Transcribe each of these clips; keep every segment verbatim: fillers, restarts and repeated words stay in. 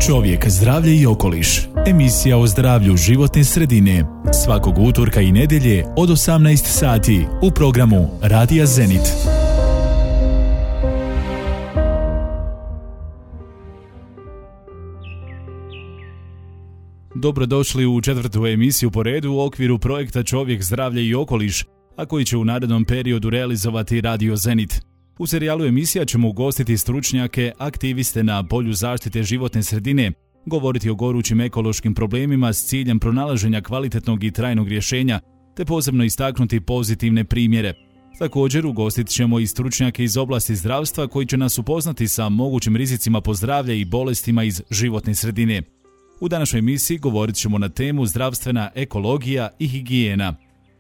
Čovjek, zdravlje i okoliš. Emisija o zdravlju životne sredine. Svakog utorka i nedjelje od osamnaest sati u programu Radija Zenit. Dobrodošli u četvrtu emisiju po redu u okviru projekta Čovjek, zdravlje i okoliš, a koji će u narednom periodu realizovati Radio Zenit. U serijalu emisija ćemo ugostiti stručnjake, aktiviste na polju zaštite životne sredine, govoriti o gorućim ekološkim problemima s ciljem pronalaženja kvalitetnog i trajnog rješenja, te posebno istaknuti pozitivne primjere. Također ugostit ćemo i stručnjake iz oblasti zdravstva koji će nas upoznati sa mogućim rizicima po zdravlje i bolestima iz životne sredine. U današnjoj emisiji govorit ćemo na temu zdravstvena ekologija i higijena.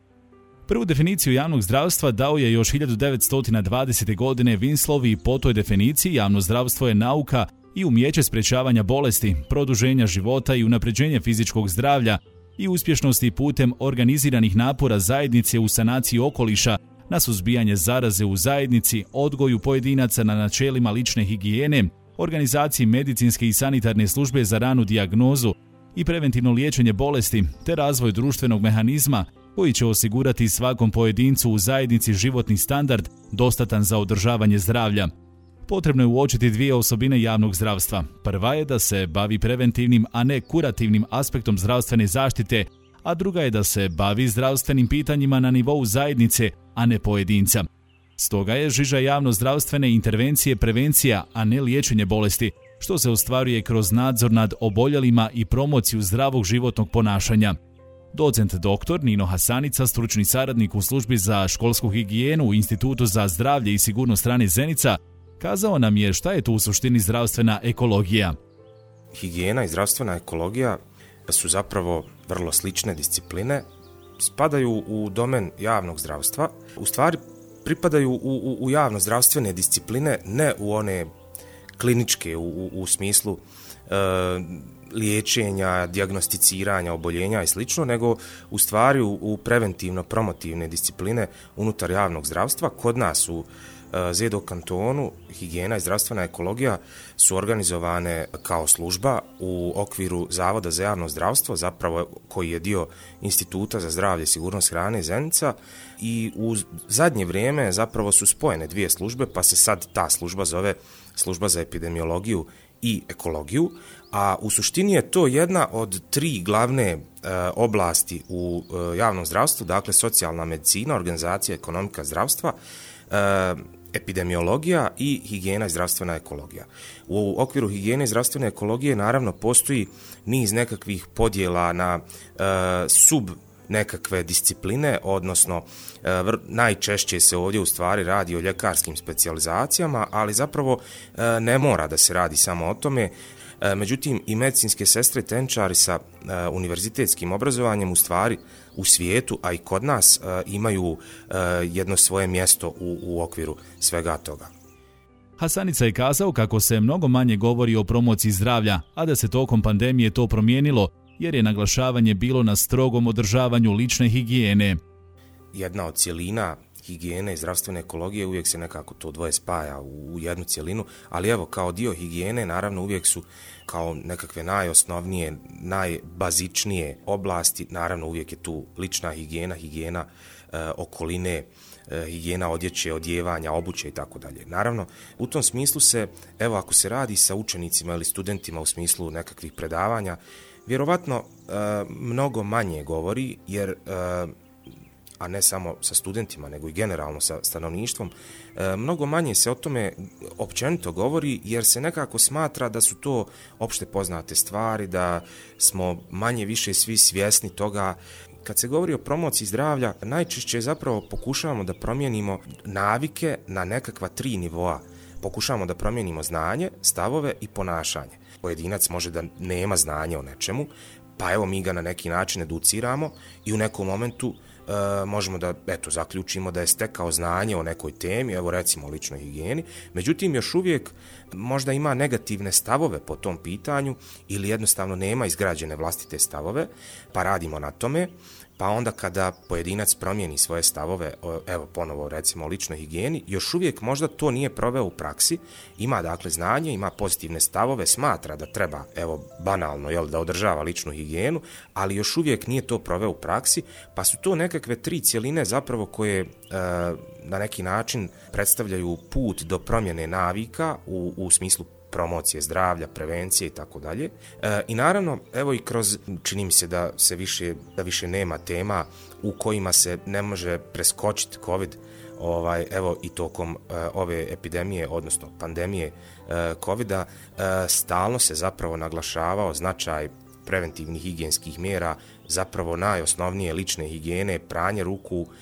Prvu definiciju javnog zdravstva dao je još hiljadu devetsto dvadesete. godine Winslow i po toj definiciji javno zdravstvo je nauka i umijeće sprečavanja bolesti, produženja života i unapređenje fizičkog zdravlja i uspješnosti putem organiziranih napora zajednice u sanaciji okoliša, na suzbijanje zaraze u zajednici, odgoju pojedinaca na načelima lične higijene, organizaciji medicinske i sanitarne službe za ranu dijagnozu i preventivno liječenje bolesti, te razvoj društvenog mehanizma koji će osigurati svakom pojedincu u zajednici životni standard dostatan za održavanje zdravlja. Potrebno je uočiti dvije osobine javnog zdravstva. Prva je da se bavi preventivnim, a ne kurativnim aspektom zdravstvene zaštite, a druga je da se bavi zdravstvenim pitanjima na nivou zajednice, a ne pojedinca. Stoga je žiža javno-zdravstvene intervencije prevencija, a ne liječenje bolesti, što se ostvaruje kroz nadzor nad oboljelima i promociju zdravog životnog ponašanja. Docent doktor Nino Hasanica, stručni saradnik u službi za školsku higijenu u Institutu za zdravlje i sigurnost hrane Zenica, kazao nam je šta je tu u suštini zdravstvena ekologija. Higijena i zdravstvena ekologija su zapravo vrlo slične discipline, spadaju u domen javnog zdravstva, u stvari pripadaju u, u, u javno-zdravstvene discipline, ne u one kliničke u, u, u smislu e, liječenja, dijagnosticiranja, oboljenja i slično, nego u stvari u, u preventivno-promotivne discipline unutar javnog zdravstva. Kod nas u e, Zedo kantonu higijena i zdravstvena ekologija su organizovane kao služba u okviru Zavoda za javno zdravstvo, zapravo koji je dio Instituta za zdravlje i sigurnost hrane Zenica, i u zadnje vrijeme zapravo su spojene dvije službe, pa se sad ta služba zove služba za epidemiologiju i ekologiju, a u suštini je to jedna od tri glavne e, oblasti u e, javnom zdravstvu, dakle socijalna medicina, organizacija, ekonomika zdravstva, e, epidemiologija i higijena i zdravstvena ekologija. U okviru higijene i zdravstvene ekologije naravno postoji niz nekakvih podjela na e, sub nekakve discipline, odnosno e, vr, najčešće se ovdje u stvari radi o ljekarskim specijalizacijama, ali zapravo e, ne mora da se radi samo o tome. E, međutim, i medicinske sestre i tehničari sa e, univerzitetskim obrazovanjem u stvari u svijetu, a i kod nas, e, imaju e, jedno svoje mjesto u, u okviru svega toga. Hasanica je kazao kako se mnogo manje govori o promociji zdravlja, a da se tokom pandemije to promijenilo, jer je naglašavanje bilo na strogom održavanju lične higijene. Jedna od cjelina higijene i zdravstvene ekologije uvijek se nekako to dvoje spaja u jednu cjelinu, ali evo kao dio higijene naravno uvijek su kao nekakve najosnovnije, najbazičnije oblasti, naravno uvijek je tu lična higijena, higijena e, okoline, e, higijena odjeće, odjevanja, obuće i tako dalje. Naravno, u tom smislu se, evo ako se radi sa učenicima ili studentima u smislu nekakvih predavanja, vjerovatno e, mnogo manje govori, jer, e, a ne samo sa studentima, nego i generalno sa stanovništvom, e, mnogo manje se o tome općenito govori, jer se nekako smatra da su to opšte poznate stvari, da smo manje više svi svjesni toga. Kad se govori o promociji zdravlja, najčešće zapravo pokušavamo da promijenimo navike na nekakva tri nivoa. Pokušavamo da promijenimo znanje, stavove i ponašanje. Pojedinac može da nema znanja o nečemu, pa evo mi ga na neki način educiramo i u nekom momentu e, možemo da eto, zaključimo da je stekao znanje o nekoj temi, evo recimo o ličnoj higijeni, međutim još uvijek možda ima negativne stavove po tom pitanju ili jednostavno nema izgrađene vlastite stavove, pa radimo na tome, pa onda kada pojedinac promijeni svoje stavove, evo ponovo recimo o ličnoj higijeni, još uvijek možda to nije proveo u praksi, ima dakle znanje, ima pozitivne stavove, smatra da treba, evo banalno, jel, da održava ličnu higijenu, ali još uvijek nije to proveo u praksi, pa su to nekakve tri cjeline zapravo koje e, na neki način predstavljaju put do promjene navika u, u smislu promocije zdravlja, prevencije i tako dalje. I naravno, evo i kroz, čini mi se da se više, da više nema tema u kojima se ne može preskočiti COVID, ovaj, evo i tokom uh, ove epidemije, odnosno pandemije uh, covida, uh, stalno se zapravo naglašavao značaj preventivnih higijenskih mjera, zapravo najosnovnije lične higijene, pranje ruku, uh,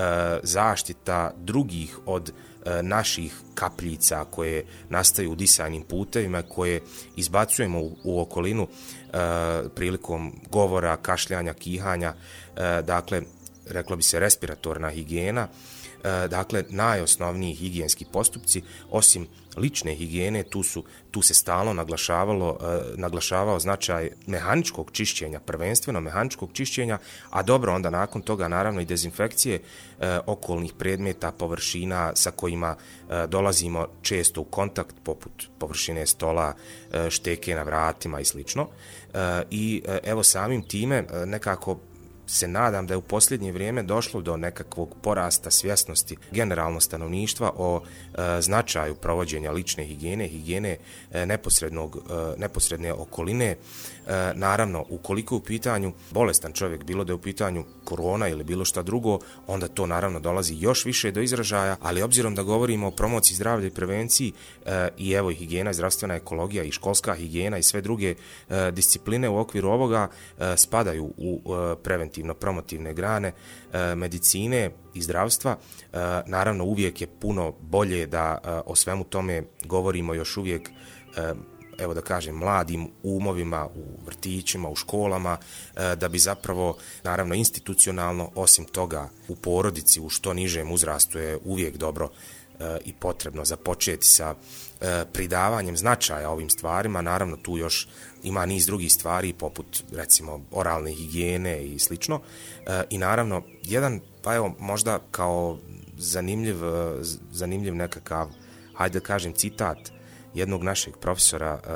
zaštita drugih od naših kapljica koje nastaju u disajnim putevima, koje izbacujemo u, u okolinu e, prilikom govora, kašljanja, kihanja, e, dakle, reklo bi se respiratorna higijena, e, dakle, najosnovniji higijenski postupci, osim lične higijene, tu, su, tu se stalno naglašavalo, e, naglašavao značaj mehaničkog čišćenja, prvenstveno mehaničkog čišćenja, a dobro, onda nakon toga naravno i dezinfekcije e, okolnih predmeta, površina sa kojima e, dolazimo često u kontakt, poput površine stola, e, šteke na vratima i slično. E, I e, evo samim time e, nekako se nadam da je u posljednje vrijeme došlo do nekakvog porasta svjesnosti generalno stanovništva o e, značaju provođenja lične higijene, higijene e, neposrednog, e, neposredne okoline. E, naravno, ukoliko je u pitanju bolestan čovjek, bilo da je u pitanju korona ili bilo šta drugo, onda to naravno dolazi još više do izražaja, ali obzirom da govorimo o promociji zdravlja i prevenciji e, i evo i higijena i zdravstvena ekologija i školska higijena i sve druge e, discipline u okviru ovoga e, spadaju u e, preventivno promotivne grane e, medicine i zdravstva. E, naravno, uvijek je puno bolje da e, o svemu tome govorimo još uvijek, e, evo da kažem, mladim umovima u vrtićima, u školama, e, da bi zapravo, naravno, institucionalno, osim toga, u porodici, u što nižem uzrastu je uvijek dobro e, i potrebno započeti sa e, pridavanjem značaja ovim stvarima. Naravno, tu još ima niz drugih stvari, poput, recimo, oralne higijene i slično. E, I naravno, jedan, pa evo, možda kao zanimljiv, zanimljiv nekakav, hajde da kažem, citat jednog našeg profesora e,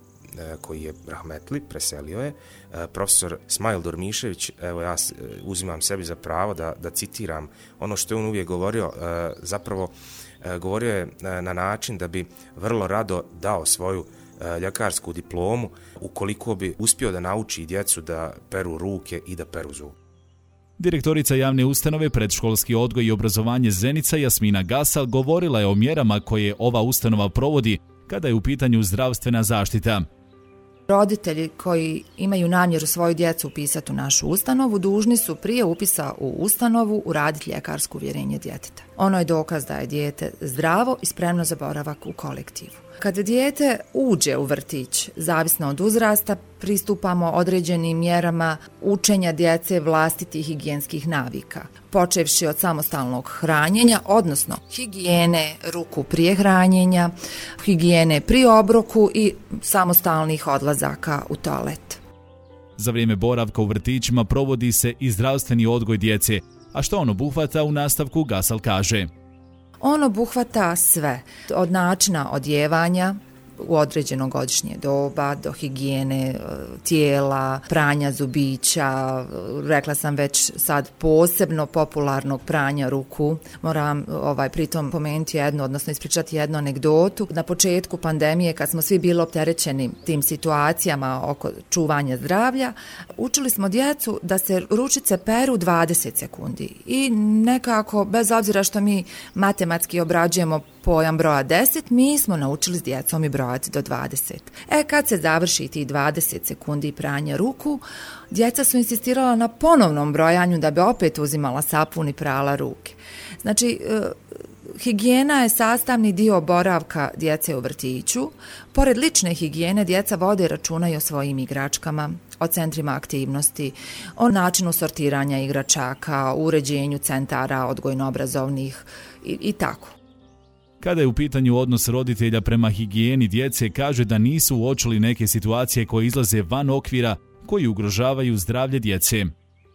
e, koji je rahmetli, preselio je, e, profesor Smajl Dormišević. Evo ja uzimam sebi za pravo da, da citiram ono što je on uvijek govorio, e, zapravo e, govorio je na način da bi vrlo rado dao svoju ljekarsku diplomu ukoliko bi uspio da nauči djecu da peru ruke i da peru zube. Direktorica javne ustanove Predškolski odgoj i obrazovanje Zenica Jasmina Gasal govorila je o mjerama koje ova ustanova provodi kada je u pitanju zdravstvena zaštita. Roditelji koji imaju namjeru svoju djecu upisati u našu ustanovu dužni su prije upisa u ustanovu uraditi ljekarsko uvjerenje djeteta. Ono je dokaz da je dijete zdravo i spremno za boravak u kolektivu. Kada dijete uđe u vrtić, zavisno od uzrasta, pristupamo određenim mjerama učenja djece vlastitih higijenskih navika, počevši od samostalnog hranjenja, odnosno higijene ruku prije hranjenja, higijene pri obroku i samostalnih odlazaka u toalet. Za vrijeme boravka u vrtićima provodi se i zdravstveni odgoj djece, a što on obuhvata u nastavku Gasal kaže. On obuhvata sve, od načina odjevanja u određeno godišnje doba, do higijene tijela, pranja zubića, rekla sam već sad posebno popularnog pranja ruku. Moram ovaj, pritom pomenuti jednu, odnosno ispričati jednu anegdotu. Na početku pandemije, kad smo svi bili opterećeni tim situacijama oko čuvanja zdravlja, učili smo djecu da se ručice peru dvadeset sekundi i nekako, bez obzira što mi matematski obrađujemo pojam broja deset, mi smo naučili s djecom i brojati do dvadeset. E, kad se završi ti dvadeset sekundi pranja ruku, djeca su insistirala na ponovnom brojanju da bi opet uzimala sapun i prala ruke. Znači, e, higijena je sastavni dio boravka djece u vrtiću. Pored lične higijene, djeca vode računa i o svojim igračkama, o centrima aktivnosti, o načinu sortiranja igračaka, uređenju centara odgojno-obrazovnih i, i tako. Kada je u pitanju odnos roditelja prema higijeni djece, kaže da nisu uočili neke situacije koje izlaze van okvira koji ugrožavaju zdravlje djece.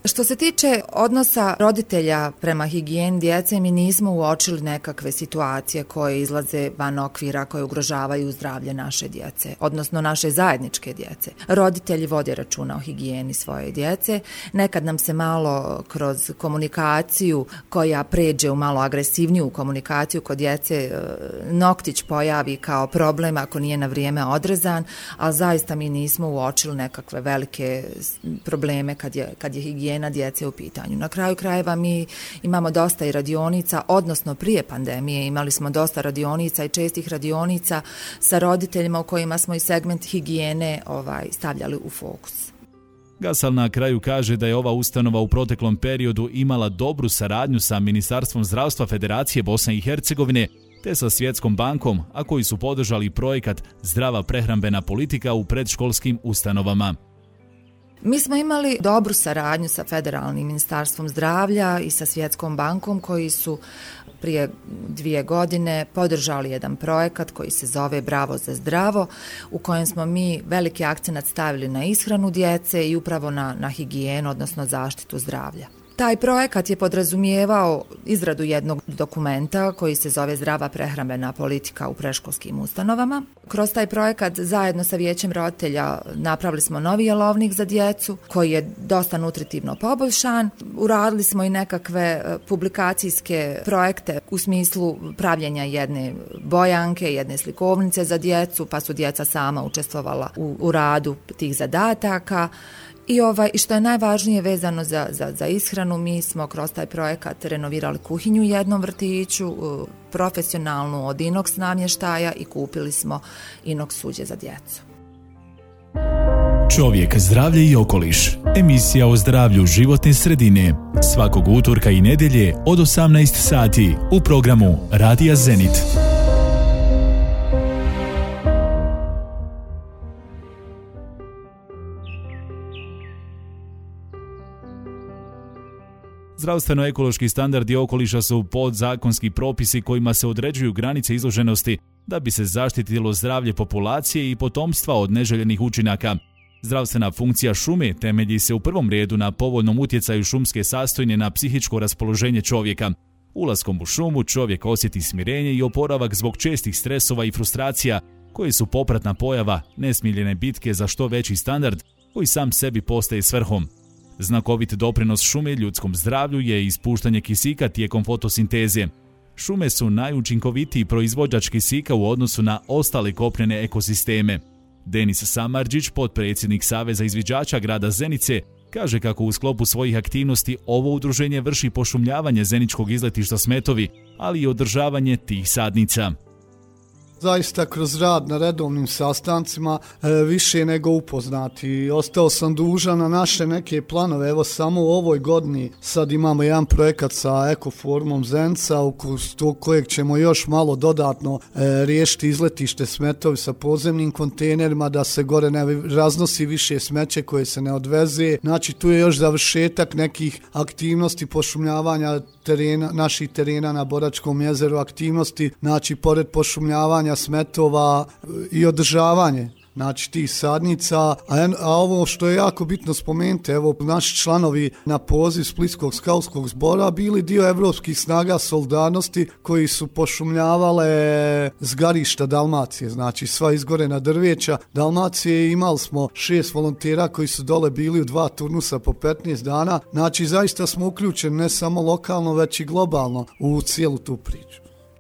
Što se tiče odnosa roditelja prema higijeni djece, mi nismo uočili nekakve situacije koje izlaze van okvira, koje ugrožavaju zdravlje naše djece, odnosno naše zajedničke djece. Roditelji vode računa o higijeni svoje djece. Nekad nam se malo kroz komunikaciju koja pređe u malo agresivniju komunikaciju kod djece noktić pojavi kao problem ako nije na vrijeme odrezan, ali zaista mi nismo uočili nekakve velike probleme kad je, kad je higijena djece u pitanju. Na kraju krajeva mi imamo dosta i radionica, odnosno prije pandemije imali smo dosta radionica i čestih radionica sa roditeljima u kojima smo i segment higijene ovaj, stavljali u fokus. Gasal na kraju kaže da je ova ustanova u proteklom periodu imala dobru saradnju sa Ministarstvom zdravstva Federacije Bosne i Hercegovine te sa Svjetskom bankom, a koji su podržali projekat Zdrava prehrambena politika u predškolskim ustanovama. Mi smo imali dobru saradnju sa Federalnim ministarstvom zdravlja i sa Svjetskom bankom koji su prije dvije godine podržali jedan projekat koji se zove Bravo za zdravo, u kojem smo mi veliki akcenat stavili na ishranu djece i upravo na, na higijenu, odnosno zaštitu zdravlja. Taj projekat je podrazumijevao izradu jednog dokumenta koji se zove Zdrava prehrambena politika u predškolskim ustanovama. Kroz taj projekat zajedno sa Vijećem roditelja napravili smo novi jelovnik za djecu koji je dosta nutritivno poboljšan. Uradili smo i nekakve publikacijske projekte u smislu pravljenja jedne bojanke, jedne slikovnice za djecu, pa su djeca sama učestvovala u, u radu tih zadataka. I, ovaj, I što je najvažnije vezano za, za, za ishranu, mi smo kroz taj projekat renovirali kuhinju u jednom vrtiću, profesionalnu od inoks namještaja i kupili smo inoks suđe za djecu. Čovjek, zdravlje i okoliš. Emisija o zdravlju životne sredine. Svakog utorka i nedjelje od osamnaest sati u programu Radija Zenit. Zdravstveno-ekološki standardi okoliša su podzakonski propisi kojima se određuju granice izloženosti da bi se zaštitilo zdravlje populacije i potomstva od neželjenih učinaka. Zdravstvena funkcija šume temelji se u prvom redu na povoljnom utjecaju šumske sastojne na psihičko raspoloženje čovjeka. Ulaskom u šumu čovjek osjeti smirenje i oporavak zbog čestih stresova i frustracija, koji su popratna pojava nesmiljene bitke za što veći standard koji sam sebi postaje svrhom. Znakovit doprinos šume ljudskom zdravlju je ispuštanje kisika tijekom fotosinteze. Šume su najučinkovitiji proizvođač kisika u odnosu na ostale kopnene ekosisteme. Denis Samardžić, potpredsjednik Saveza izviđača grada Zenice, kaže kako u sklopu svojih aktivnosti ovo udruženje vrši pošumljavanje zeničkog izletišta Smetovi, ali i održavanje tih sadnica. Zaista kroz rad na redovnim sastancima e, više nego upoznati. Ostao sam dužan na naše neke planove. Evo samo u ovoj godini sad imamo jedan projekat sa Ekoforumom Zenica u kojeg ćemo još malo dodatno e, riješiti izletište Smetovi sa podzemnim kontejnerima da se gore ne raznosi više smeće koje se ne odveze. Znači tu je još završetak nekih aktivnosti pošumljavanja terena, naših terena na Boračkom jezeru, aktivnosti, znači pored pošumljavanja smetova i održavanje znači tih sadnica, a, a ovo što je jako bitno spomenuti, evo naši članovi na poziv Splitskog skautskog zbora bili dio Evropskih snaga solidarnosti koji su pošumljavale zgarišta Dalmacije, znači sva izgorena drveća Dalmacije. Imali smo šest volontera koji su dole bili u dva turnusa po petnaest dana, znači zaista smo uključeni ne samo lokalno već i globalno u cijelu tu priču.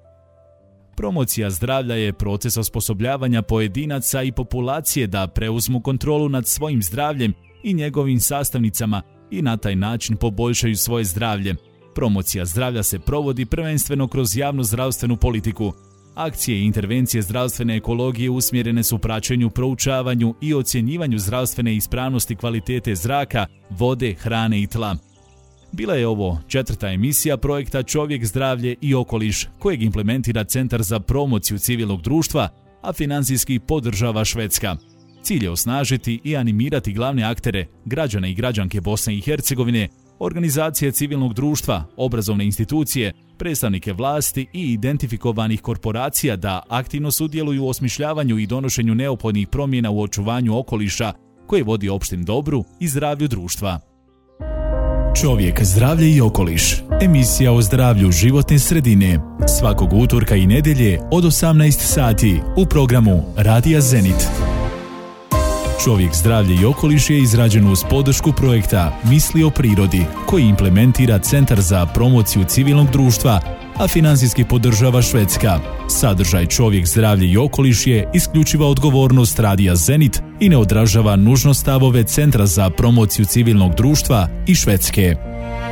Promocija zdravlja je proces osposobljavanja pojedinaca i populacije da preuzmu kontrolu nad svojim zdravljem i njegovim sastavnicama i na taj način poboljšaju svoje zdravlje. Promocija zdravlja se provodi prvenstveno kroz javnu zdravstvenu politiku. Akcije i intervencije zdravstvene ekologije usmjerene su praćenju, proučavanju i ocjenjivanju zdravstvene ispravnosti kvalitete zraka, vode, hrane i tla. Bila je ovo četvrta emisija projekta Čovjek, zdravlje i okoliš, kojeg implementira Centar za promociju civilnog društva, a financijski podržava Švedska. Cilj je osnažiti i animirati glavne aktere, građane i građanke Bosne i Hercegovine, organizacije civilnog društva, obrazovne institucije, predstavnike vlasti i identifikovanih korporacija da aktivno sudjeluju u osmišljavanju i donošenju neophodnih promjena u očuvanju okoliša koje vodi opštem dobru i zdravlju društva. Čovjek, zdravlje i okoliš. Emisija o zdravlju životne sredine. Svakog utorka i nedjelje od osamnaest sati u programu Radija Zenit. Čovjek, zdravlje i okoliš je izrađen uz podršku projekta Misli o prirodi, koji implementira Centar za promociju civilnog društva, a financijski podržava Švedska. Sadržaj Čovjek, zdravlje i okoliš je isključiva odgovornost Radija Zenit i ne odražava nužno stavove Centra za promociju civilnog društva i Švedske.